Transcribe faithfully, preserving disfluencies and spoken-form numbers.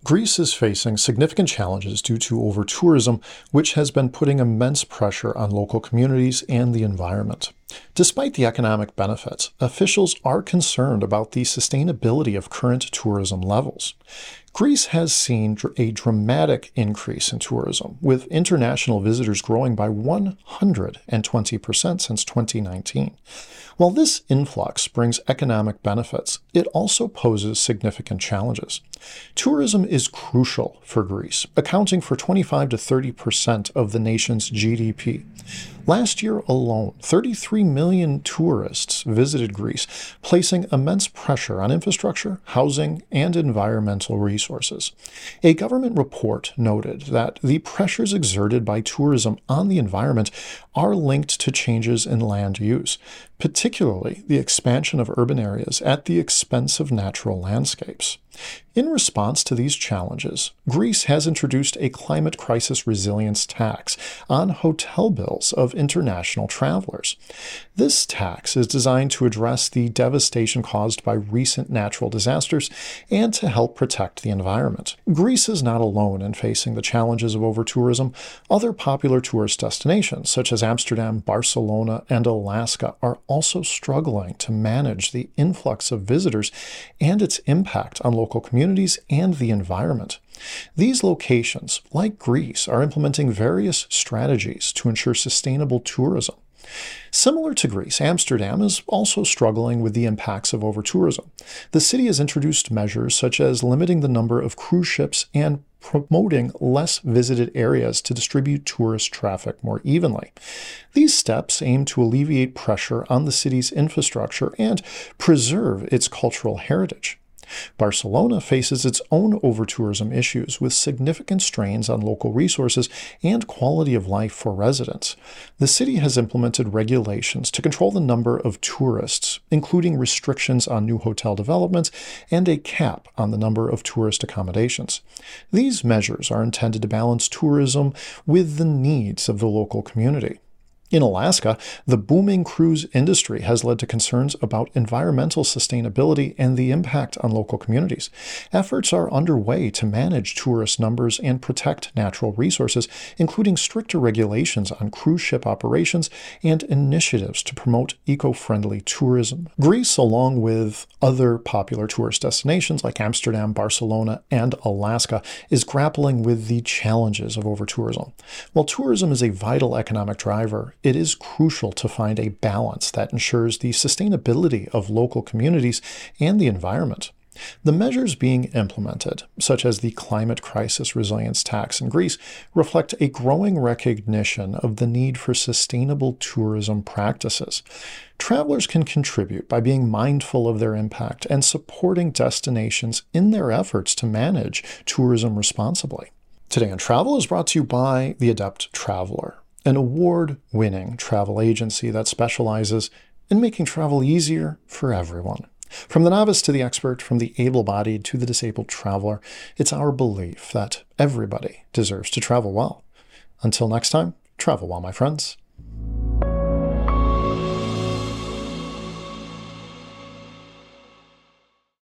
Greece is facing significant challenges due to over-tourism, which has been putting immense pressure on local communities and the environment. Despite the economic benefits, officials are concerned about the sustainability of current tourism levels. Greece has seen a dramatic increase in tourism, with international visitors growing by one hundred twenty percent since twenty nineteen. While this influx brings economic benefits, it also poses significant challenges. Tourism is crucial for Greece, accounting for twenty-five to thirty percent of the nation's G D P. Last year alone, thirty-three million tourists visited Greece, placing immense pressure on infrastructure, housing, and environmental resources. A government report noted that the pressures exerted by tourism on the environment are linked to changes in land use, particularly the expansion of urban areas at the expense of natural landscapes. In response to these challenges, Greece has introduced a climate crisis resilience tax on hotel bills of international travelers. This tax is designed to address the devastation caused by recent natural disasters and to help protect the environment. Greece is not alone in facing the challenges of over-tourism. Other popular tourist destinations, such as Amsterdam, Barcelona, and Alaska, are also struggling to manage the influx of visitors and its impact on local communities and the environment. These locations, like Greece, are implementing various strategies to ensure sustainable tourism. Similar to Greece, Amsterdam is also struggling with the impacts of over-tourism. The city has introduced measures such as limiting the number of cruise ships and promoting less visited areas to distribute tourist traffic more evenly. These steps aim to alleviate pressure on the city's infrastructure and preserve its cultural heritage. Barcelona faces its own over-tourism issues with significant strains on local resources and quality of life for residents. The city has implemented regulations to control the number of tourists, including restrictions on new hotel developments and a cap on the number of tourist accommodations. These measures are intended to balance tourism with the needs of the local community. In Alaska, the booming cruise industry has led to concerns about environmental sustainability and the impact on local communities. Efforts are underway to manage tourist numbers and protect natural resources, including stricter regulations on cruise ship operations and initiatives to promote eco-friendly tourism. Greece, along with other popular tourist destinations like Amsterdam, Barcelona, and Alaska, is grappling with the challenges of over-tourism. While tourism is a vital economic driver, it is crucial to find a balance that ensures the sustainability of local communities and the environment. The measures being implemented, such as the climate crisis resilience tax in Greece, reflect a growing recognition of the need for sustainable tourism practices. Travelers can contribute by being mindful of their impact and supporting destinations in their efforts to manage tourism responsibly. Today on Travel is brought to you by The Adept Traveler, an award-winning travel agency that specializes in making travel easier for everyone. From the novice to the expert, from the able-bodied to the disabled traveler, it's our belief that everybody deserves to travel well. Until next time, travel well, my friends.